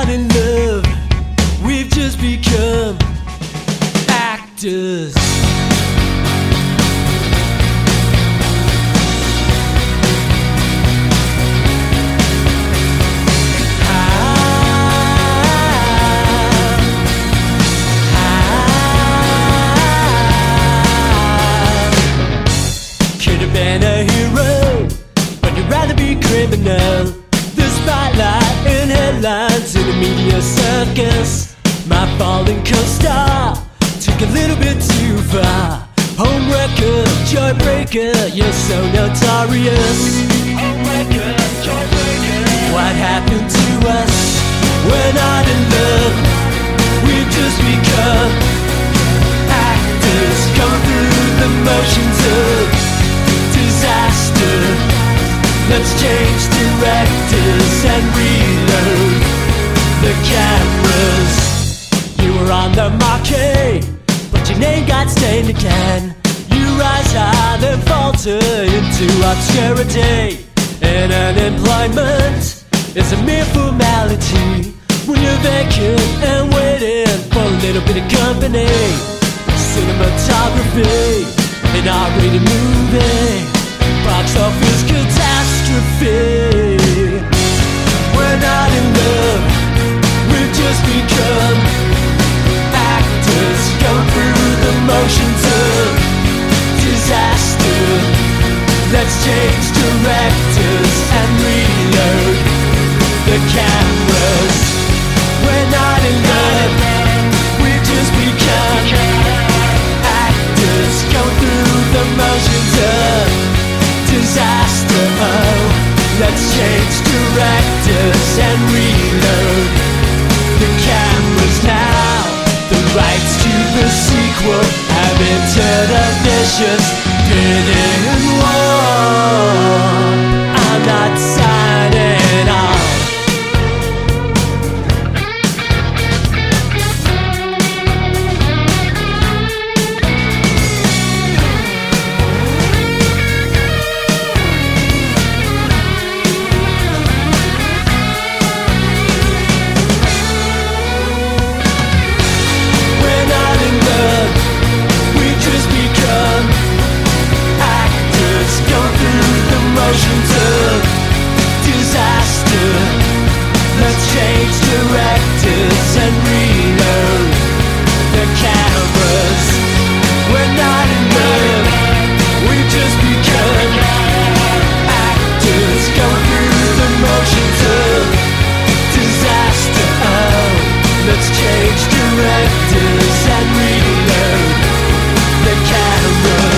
not in love, we've just become actors. Could have been a hero, but you'd rather be criminal. The spotlight and headlines in a media circus. My falling co-star took a little bit too far. Homewrecker, joybreaker, you're so notorious. Homewrecker, joybreaker. What happened to us? We're not in love, we've just become actors, going through the motions of disaster. Let's change directors and reload the cameras. You were on the marquee, but your name got stained again. You rise high, then falter into obscurity. And unemployment is a mere formality when you're vacant and waiting for a little bit of company. Cinematography, an R-rated movie, box office catastrophe. We're not in love, we've just become actors, going through the motions of disaster. Let's change directors and reload the cameras. We're not in love, we've just become actors, going through the motions of disaster. Oh, let's change directors and reload the cameras now. The rights to the sequel have entered a vicious bidding war. I'm not signing on. Change directors and reload the cameras. We're not in love, we've just become actors, going through the motions of disaster. Oh, let's change directors and reload the cameras.